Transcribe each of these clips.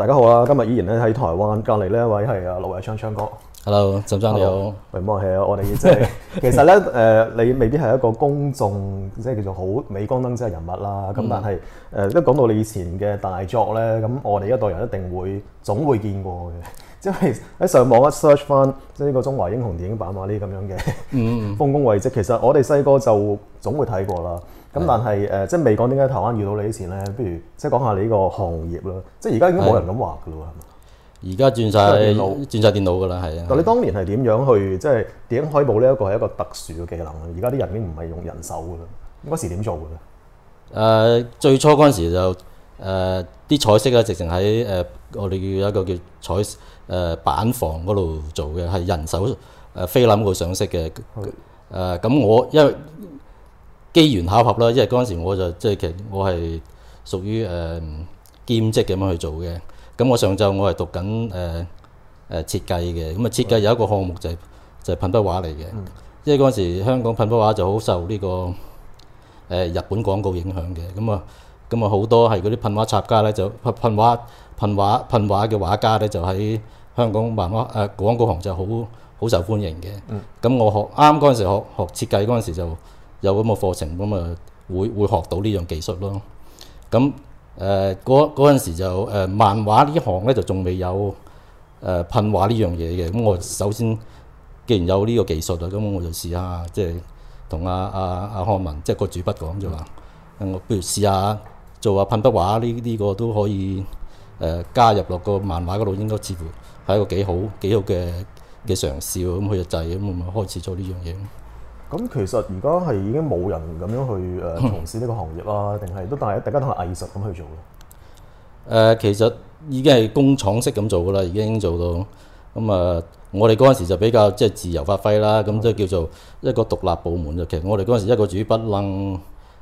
大家好啊！今日依然咧喺台灣，隔離呢一位係盧偉昌哥。 Hello，沈生你好。 喂，唔好客氣啊！我哋即係其實咧你未必係一個公眾即係叫做好鎂光燈之嘅人物啦。咁但係一講到你以前嘅大作咧，咁我哋一代人一定總會見過嘅。即係喺上網一 search 翻，即係呢個中華英雄電影版啊呢啲咁樣嘅豐功偉績，其實我哋細個就總會睇過啦。咁但係即係未講點解台灣遇到你之前咧，不如即係講下你呢個行業啦。即係而家已經冇人咁話噶啦喎，係嘛？ 而家轉晒電腦㗎啦，係啊。 但你當年係點樣去即係電影海報呢一個係一個特殊嘅技能啊？而家啲人已經唔係用人手㗎啦。嗰時點做㗎咧？ 最初嗰陣時就啲彩色咧，直情喺我哋叫一個叫板房嗰度做嘅，係人手菲林度上色嘅。咁我因為機緣巧合啦，因為嗰陣時我就即係其實我係屬於兼職咁樣去做嘅。咁我上晝我係讀緊設計嘅，咁啊設計有一個項目就係噴筆畫嚟嘅。因為嗰陣時香港噴筆畫就好受呢個日本廣告影響嘅，咁啊好多係嗰啲噴畫插家咧，就噴畫嘅畫家咧，就喺香港漫畫廣告行就好受歡迎嘅。咁我啱嗰陣時學設計嗰陣時就有咁嘅課程，咁啊會學到呢樣技術咯。咁嗰陣時就漫畫呢行咧就仲未有噴畫呢樣嘢嘅。咁我首先既然有呢個技術啊，咁我就試下即係同阿漢文即係個主筆講就話，我不如試下做下噴筆畫呢個都可以加入落個漫畫嗰度，應該似乎係一個幾好嘅嘗試。咁佢就制，咁我咪開始做呢樣嘢。 咁其實而家係已經冇人咁樣去從事呢個行業啦，定係大家都係藝術咁去做咧？ 其實已經係工廠式咁做㗎啦，已經做到咁啊！我哋嗰陣時就比較即係自由發揮啦，咁即係叫做一個獨立部門。就其實我哋嗰陣時一個主筆楞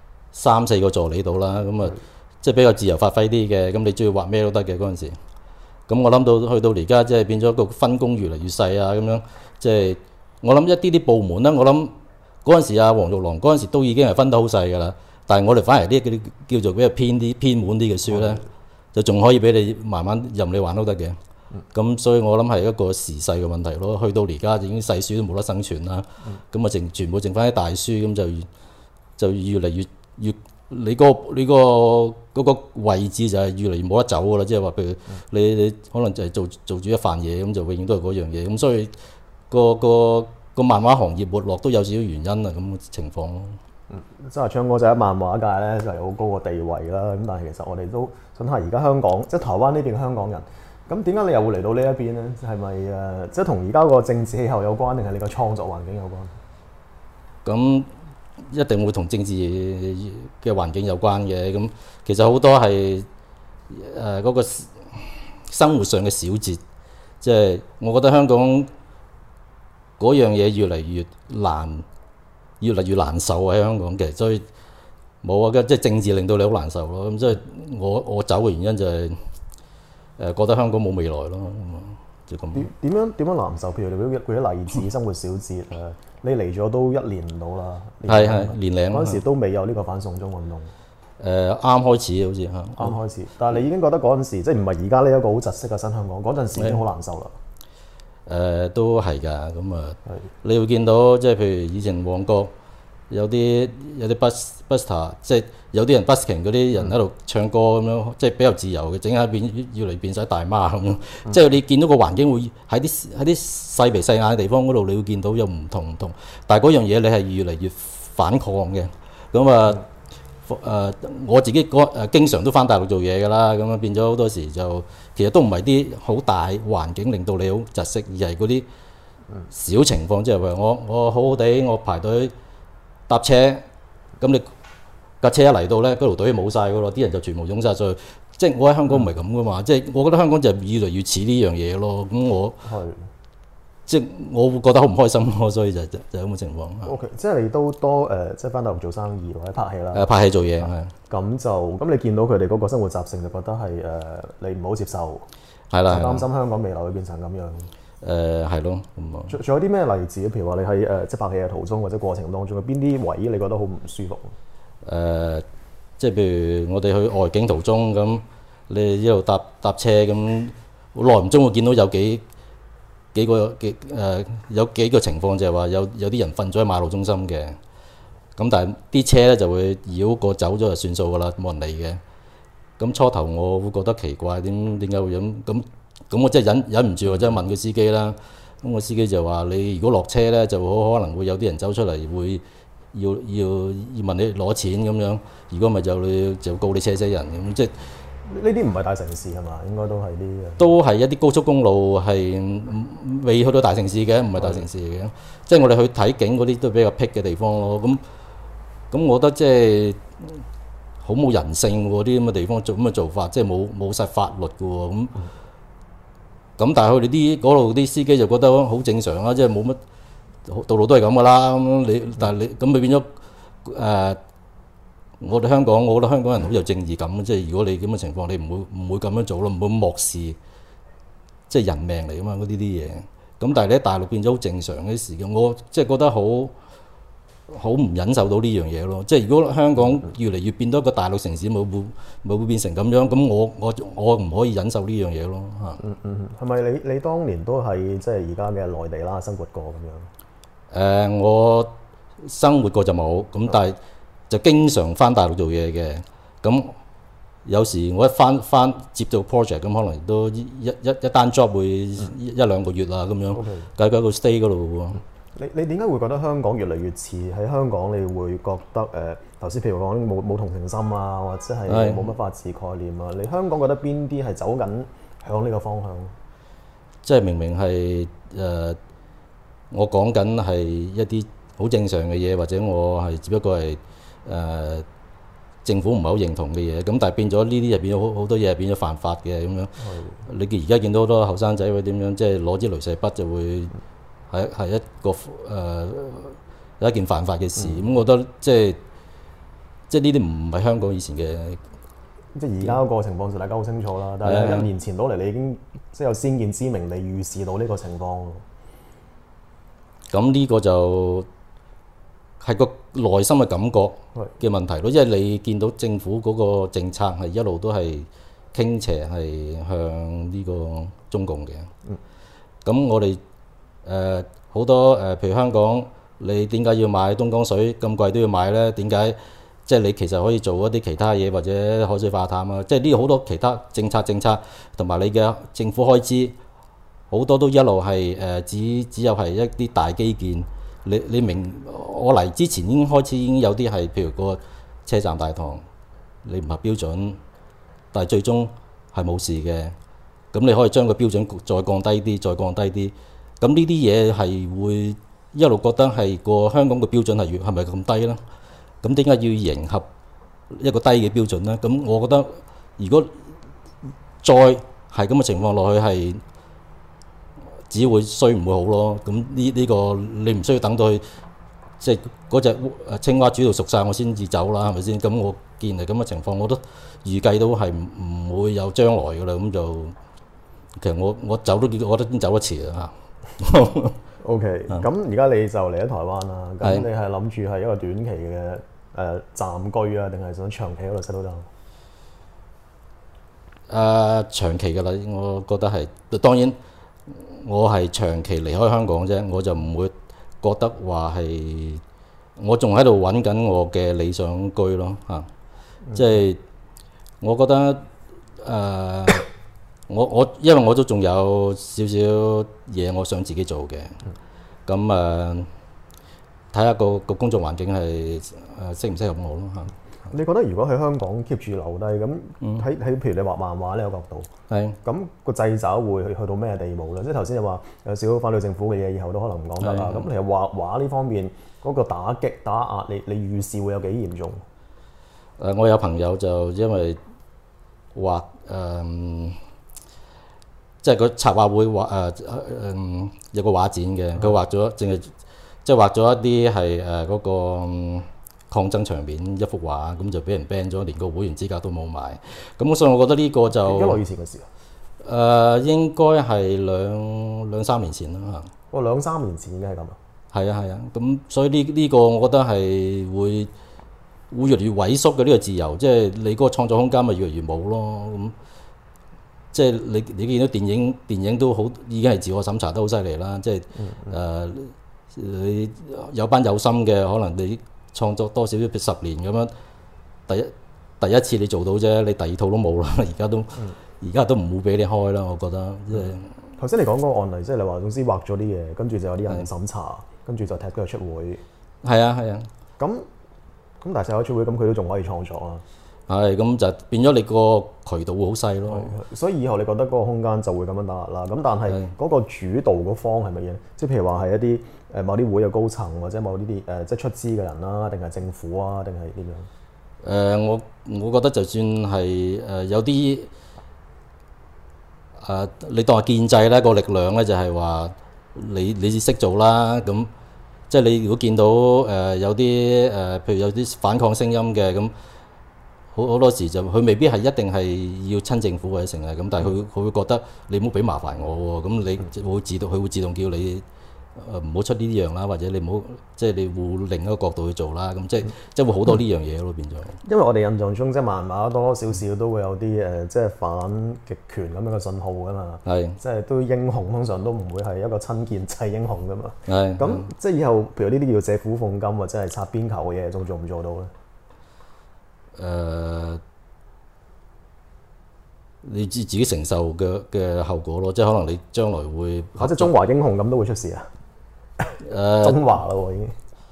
3-4個助理到啦，咁啊即係比較自由發揮啲嘅。咁你中意畫咩都得嘅嗰陣時。咁我諗到去到而家即係變咗個分工越嚟越細啊，咁樣即係我諗一啲部門啦，我諗。嗰陣時啊，黃玉郎嗰陣時都已經係分得好細㗎啦，但係我哋反而呢啲叫做比較偏門啲嘅書咧，就仲可以俾你慢慢任你玩都得嘅。咁所以我諗係一個時勢嘅問題咯。去到而家已經細書都冇得生存啦，咁啊全部剩翻啲大書，咁就越嚟越你嗰個位置就係越嚟越冇得走㗎啦。即係話譬如你可能就係做住一飯嘢，咁就永遠都係嗰樣嘢。咁所以個漫畫行業沒落都有少少原因啊，咁嘅情況咯。 即係昌哥就喺漫畫界咧就係好高個地位啦。咁但係其實我哋都想睇下而家香港即係台灣呢邊嘅香港人，咁點解你又會嚟到呢一邊咧？係咪即係同而家個政治氣候有關，定係你個創作環境有關？ 咁一定會同政治嘅環境有關嘅。咁其實好多係嗰個生活上嘅小節，即係我覺得香港。嗰樣嘢越嚟越難受喺香港嘅，所以冇啊！即係政治令到你好難受咯。咁所以我走嘅原因就係覺得香港冇未來咯。就咁。 點樣難受？譬如你舉啲例子，生活小節你嚟咗都1年唔到啦。 係年零嗰陣時都未有呢個反送中運動。 啱開始好似嚇。 啱開始，但係你已經覺得嗰陣時即係唔係而家呢一個好窒息嘅新香港，嗰陣時已經好難受啦。 都係㗎，咁啊，你會見到即係譬如以前旺角有啲buster， 即係有啲人 busking 嗰啲人喺度唱歌咁樣，即係比較自由嘅，整下越嚟變晒大媽咁樣。即係你見到個環境會喺啲細眉細眼嘅地方嗰度，你會見到有唔同，但係嗰樣嘢你係越嚟越反抗嘅。咁啊我自己經常都返大陸做嘢㗎啦，咁啊變咗好多時就其實都唔係啲好大環境令到你好窒息，而係嗰啲小情況，即係話我好好地我排隊搭車，咁你架車一嚟到咧，嗰條隊冇晒㗎咯，啲人就全部湧晒上去。即係我喺香港唔係咁㗎嘛，即係我覺得香港就越嚟越似呢樣嘢咯。咁即係我會覺得好唔開心咯，所以就咁嘅情況。 OK， 即係你都多即係返大陸做生意或者拍戲啦。 拍戲做嘢係。 咁你見到佢哋嗰個生活習性，就覺得係你唔好接受， 係啦， 擔心香港未來會變成咁樣。 係咯， 仲有啲咩例子？譬如話你喺即係拍戲嘅途中或者過程當中，有邊啲位你覺得好唔舒服？ 即係譬如我哋去外景途中咁， 你一路搭車咁，耐唔中會見到有有幾個情況就係話有啲人瞓咗喺馬路中心嘅，咁但係啲車咧就會繞過走咗就算數噶啦，冇人理嘅。咁初頭我會覺得奇怪，點解會咁？咁我真係忍唔住，或者問個司機啦。咁個司機就話：你如果落車咧，就好可能會有啲人走出嚟，會要問你攞錢咁樣。如果唔係就告你車死人咁，即係呢啲唔係大城市係嘛？應該都係啲都係一啲高速公路，係未去到大城市嘅，唔係大城市嚟嘅。即係我哋去睇景嗰啲都比較僻嘅地方咯。咁我覺得即係好冇人性喎，啲咁嘅地方做咁嘅做法，即係冇曬法律嘅喎。咁但係佢哋嗰度啲司機就覺得好正常啦，即係冇乜道路都係咁噶啦。但係你咁咪變咗我覺得香港人好有正義感，即係如果你咁嘅情況，你唔會咁樣做咯，唔會漠視即係人命嚟噶嘛，嗰啲嘢。咁但係你喺大陸變咗好正常嘅事嘅，我即係覺得好唔忍受到呢樣嘢咯。即係如果香港越嚟越變多一個大陸城市，冇會變成咁樣，咁我唔可以忍受呢樣嘢咯嚇。 係咪你當年都係即係而家嘅內地啦生活過咁樣？ 我生活過就冇，咁但係就經常翻大陸做嘢嘅。咁有時我一翻接到 project，咁可能都一單 job 會一兩個月啦咁樣，喺個 stay 嗰度喎。 你點解會覺得香港越嚟越似？喺香港你會覺得頭先譬如講冇同情心啊，或者係冇乜法治概念啊？你香港覺得邊啲係走緊向呢個方向？ 即係明明係我講緊係一啲好正常嘅嘢，或者我係只不過係政府唔係好認同嘅嘢，咁但係變咗呢啲就變咗好多嘢變咗犯法嘅咁樣。你而家見到好多後生仔會點樣，即係攞支鐳射筆就會係一個有一件犯法嘅事。咁我覺得即係呢啲唔係香港以前嘅。 即係而家個情況就大家好清楚啦，但係1年前到嚟你已經即係有先見之明，你預示到呢個情況。 咁呢個就係個內心嘅感覺嘅問題咯，因為你見到政府嗰個政策係一路都係傾斜係向呢個中共嘅。咁我哋好多譬如香港，你點解要買東江水咁貴都要買咧？點解？即係你其實可以做一啲其他嘢，或者海水化淡啊！即係呢個好多其他政策同埋你嘅政府開支，好多都一路係只有係一啲大基建。你明我嚟之前已經開始已經有啲係譬如個車站大堂，你唔合標準，但係最終係冇事嘅。咁你可以將個標準再降低啲，再降低啲。咁呢啲嘢係會一路覺得係個香港嘅標準係咪咁低咧？咁點解要迎合一個低嘅標準咧？咁我覺得如果再係咁嘅情況落去，係只會衰唔會好咯。咁呢個你唔需要等到佢即係嗰隻青蛙煮到熟晒我先至走啦，係咪先？咁我見係咁嘅情況，我都預計到係唔會有將來㗎啦。咁就其實我走都我覺得已經走得遲啦嚇。 OK，咁而家你就嚟咗台灣啦。咁你係諗住係一個短期嘅暫居啊，定係想長期喺度 settle down？ 長期㗎啦，我覺得係。當然我係長期離開香港啫，我就唔會覺得話係我仲喺度揾緊我嘅理想居咯嚇。即係我覺得因為我都仲有少少嘢我想自己做嘅。咁睇下個工作環境係適唔適合我咯嚇。 你覺得如果喺香港 keep 住留低，咁喺譬如你畫漫畫呢個角度，咁個掣肘會去到咩地步咧？即係頭先你話有少少反對政府嘅嘢，以後都可能唔講得啦。咁其實畫畫呢方面嗰個打擊打壓，你預示會有幾嚴重？ 我有朋友就因為畫即係佢策劃會畫有個畫展嘅，佢畫咗淨係即係畫咗一啲係嗰個抗爭場面一幅畫，咁就俾人 ban 咗，連個會員資格都冇埋。咁所以我覺得呢個就幾耐以前嘅事啊？ 應該係兩三年前啦嚇。 2-3年前已經係咁啊？ 係啊。咁所以呢個我覺得係會越嚟越萎縮嘅呢個自由，即係你嗰個創作空間咪越嚟越冇咯。 即係你見到電影都好已經係自我審查得好犀利啦，即係你有班有心嘅，可能你創作多少10年咁樣，第一次你做到啫，你第二套都冇啦，而家都唔會俾你開啦，我覺得即係。 頭先你講嗰個案例，即係你話總之畫咗啲嘢，跟住就有啲人審查，跟住就踢佢出會。 係啊。 咁但係踢佢出會，咁佢都仲可以創作啊。 係，咁就變咗你個渠道會好細咯。 所以以後你覺得嗰個空間就會咁樣打壓啦。咁但係嗰個主導嗰方係乜嘢？即係譬如話係一啲某啲會嘅高層，或者某啲即係出資嘅人啦，定係政府啊，定係點樣？ 我覺得就算係有啲你當係建制咧，個力量咧就係話你識做啦。咁即係你如果見到有啲譬如有啲反抗聲音嘅咁。好多時就佢未必係一定係要親政府或者成日咁，但係佢會覺得你唔好俾麻煩我喎，咁你佢會自動叫你唔好出呢啲樣啦，或者你唔好即係你換另一個角度去做啦，咁即係會好多呢樣嘢咯變咗。 因為我哋印象中即係漫畫多少少都會有啲即係反極權咁樣嘅信號㗎嘛，即係都英雄通常都唔會係一個親建制英雄㗎嘛。咁即係以後譬如呢啲叫借苦諷今或者係擦邊球嘅嘢，仲做唔做到咧？ 你自己承受嘅後果咯，即係可能你將來會即係中華英雄咁都會出事啊！中華啦喎已經。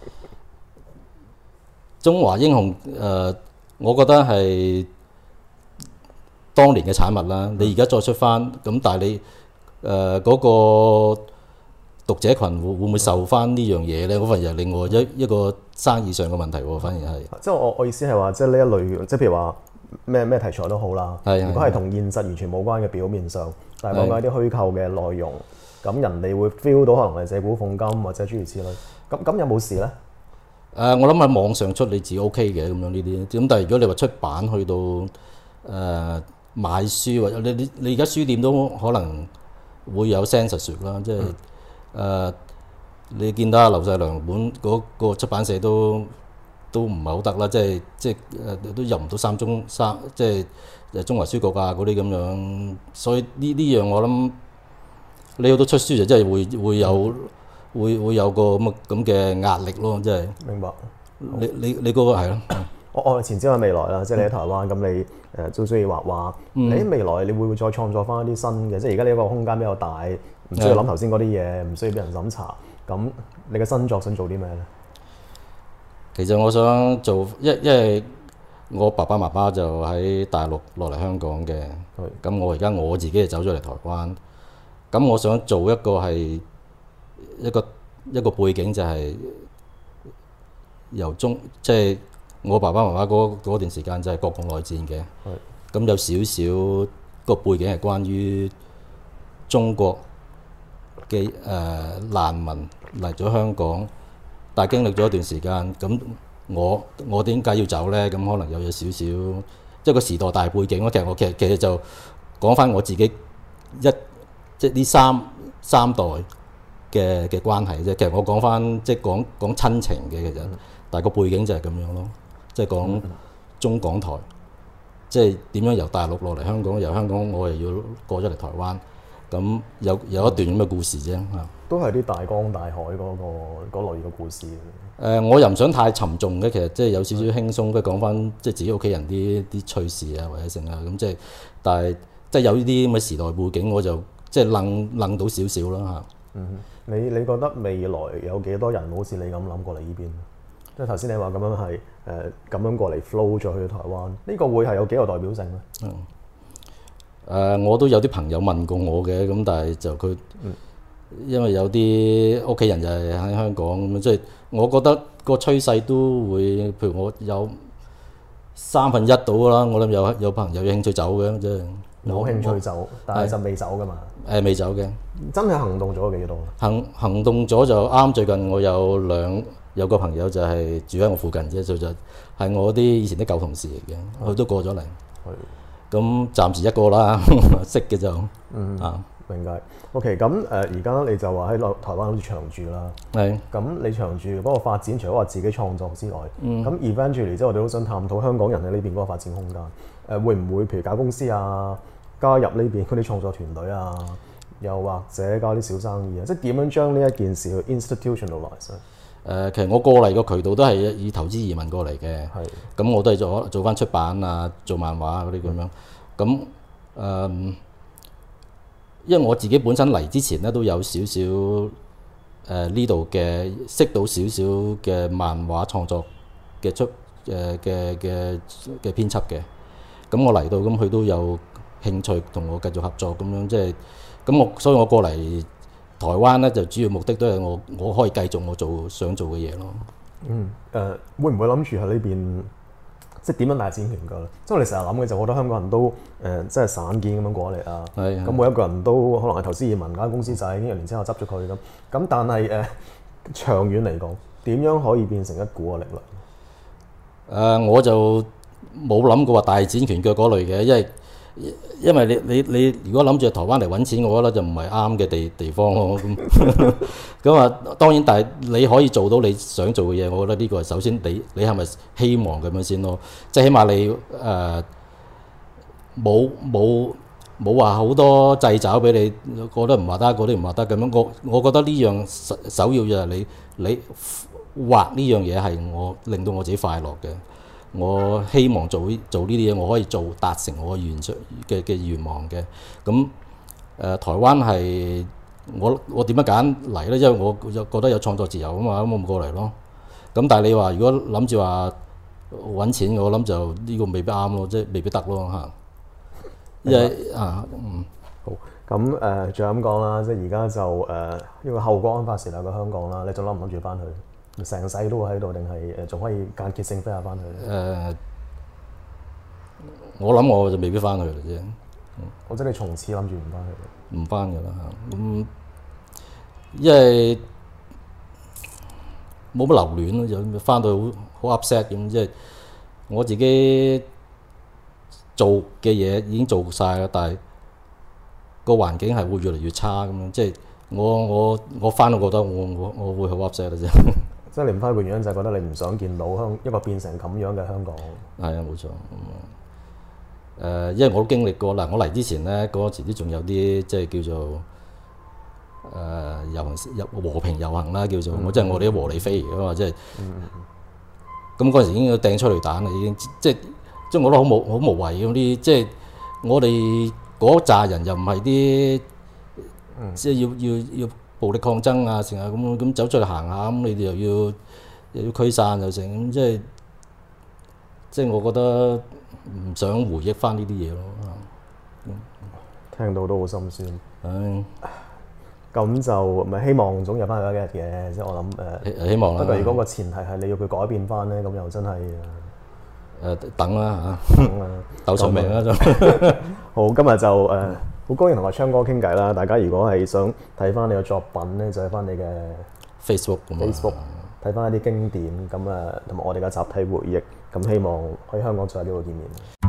中華英雄我覺得係當年嘅產物啦。你而家再出翻咁，但係你嗰個讀者群會唔會受翻呢樣嘢咧？嗰份又係另外一個生意上嘅問題喎，反而係。 即係我意思係話，即係呢一類，即係譬如話咩題材都好啦。如果係同現實完全冇關嘅表面上，但係講緊一啲虛構嘅內容，咁人哋會 feel 到可能係借古諷今或者諸如此類。咁有冇事咧？ 我諗喺網上出你自己 OK 嘅咁樣呢啲。咁但係如果你話出版去到買書或者你而家書店都可能會有 censorship 啦，即係你見到阿劉細良本嗰個出版社都唔係好得啦，即係都入唔到即係中華書局啊嗰啲咁樣，所以呢樣我諗你去到出書就真係會有個咁嘅壓力咯，即係。明白。你嗰個係咯。 我前瞻喺未來啦，即係你喺台灣咁，你都中意畫畫。你喺未來你會唔會再創作翻一啲新嘅？即係而家呢個空間比較大，唔需要諗頭先嗰啲嘢，唔需要俾人審查。咁你嘅新作想做啲咩咧？ 其實我想做，因為我爸爸媽媽就喺大陸落嚟香港嘅，咁我而家我自己就走咗嚟台灣。咁我想做一個係一個背景，就係由即係我爸爸媽媽嗰段時間就係國共內戰嘅。咁有少少個背景係關於中國嘅難民嚟咗香港，但係經歷咗一段時間，咁我點解要走咧？咁可能有少少即係個時代大背景咯。其實就講翻我自己即係呢三代嘅關係啫。其實我講翻即係講親情嘅，其實但係個背景就係咁樣咯。即係講中港台，即係點樣由大陸落嚟香港，由香港我又要過咗嚟台灣，咁有一段咁嘅故事啫嚇。都係啲大江大海嗰類嘅故事。我又唔想太沉重嘅，其實即係有少少輕鬆，跟住講翻即係自己屋企人啲趣事啊，或者剩啊咁即係，但係即係有呢啲咁嘅時代背景，我就即係愣到少少啦嚇。你覺得未來有幾多人好似你咁諗過嚟呢邊？即係頭先你話咁樣係咁樣過嚟 flow 咗去台灣，呢個會係有幾個代表性咧？我都有啲朋友問過我嘅，咁但係就佢。因為有啲屋企人就係喺香港咁，即係我覺得個趨勢都會，譬如我有1/3到啦，我諗有朋友有興趣走嘅，即係有興趣走，但係就未走噶嘛。未走嘅。真係行動咗幾多？行動咗就啱最近我有個朋友就係住喺我附近啫，就係我啲以前啲舊同事嚟嘅，佢都過咗嚟。咁暫時一個啦，識嘅就明解。OK， 咁而家你就話喺台灣好似長住啦。係。咁你長住嗰個發展，除咗話自己創作之外，咁 eventually 即係我哋都想探討香港人喺呢邊嗰個發展空間。會唔會譬如搞公司啊？ 加入呢邊嗰啲創作團隊啊，又或者搞啲小生意啊，即係點樣將呢一件事去 institutionalize 咧？ 其實我過嚟個渠道都係以投資移民過嚟嘅， 係咁我都係做翻出版啊，做漫畫嗰啲咁樣。咁因為我自己本身嚟之前咧都有少少呢度嘅識到少少嘅漫畫創作嘅嘅編輯嘅，咁我嚟到咁佢都有興趣同我繼續合作咁樣，即係咁所以我過嚟台灣咧就主要目的都係我可以繼續我想做嘅嘢咯。 會唔會諗住喺呢邊即係點樣大展拳腳咧？即係我哋成日諗嘅就覺得香港人都即係散見咁樣過嚟啊，咁每一個人都可能係投資移民嗰間公司仔，幾年之後執咗佢咁，但係長遠嚟講，點樣可以變成一股嘅力量？ 我就冇諗過話大展拳腳嗰類嘅，因為你如果諗住台灣嚟揾錢，我覺得就唔係啱嘅地方咯。咁啊，當然，但係你可以做到你想做嘅嘢，我覺得呢個係首先你係咪希望咁樣先咯？即係起碼你冇話好多掣肘俾你，覺得唔話得，嗰啲唔話得咁樣。我覺得呢樣首要就係你畫呢樣嘢係令到我自己快樂嘅。我希望做呢啲嘢，我可以達成我嘅願望嘅。咁台灣係我點樣揀嚟咧？因為我覺得有創作自由啊嘛，咁我唔過嚟咯。咁但係你話如果諗住話揾錢，我諗就呢個未必啱咯，即係未必得咯嚇。因為好咁仲有咁講啦，即係而家就因為後國安法時嚟過香港啦，你仲諗唔諗住翻去？成世都會喺度，定係仲可以間歇性飛下翻去？ 我諗我就未必翻去啦啫。 或者你從此諗住唔翻去？ 唔翻㗎啦嚇。咁因為冇乜留戀咯，就翻到好 upset 咁。即係我自己做嘅嘢已經做晒啦，但係個環境係會越嚟越差咁樣。即係我翻到覺得我會好 upset 啦啫。 即係你唔翻去嘅原因就係覺得你唔想見到一個變成咁樣嘅香港。 係啊，冇錯。因為我都經歷過啦。我嚟之前咧，嗰時都仲有啲即係叫做遊行和平遊行啦，叫做我即係我哋啲和理非嚟㗎嘛，即係咁嗰陣時已經有掟催淚彈啦，已經即係我覺得好無謂嗰啲，即係我哋嗰扎人又唔係啲即係要暴力抗爭啊，成日咁走出嚟行下，咁你哋又要驅散又成，咁即係我覺得唔想回憶翻呢啲嘢咯。 聽到都好心酸。咁就咪希望總有翻佢一日嘅，即係我諗希望啦。 不過如果個前提係你要佢改變翻咧，咁又真係等啦嚇，鬥長命啦就。 好，今日就好高興同阿鏘哥傾偈啦。大家如果係想睇翻你嘅作品咧，就喺翻你嘅 Facebook 睇翻一啲經典咁同埋我哋嘅集體回憶。咁希望喺香港再喺呢度見面。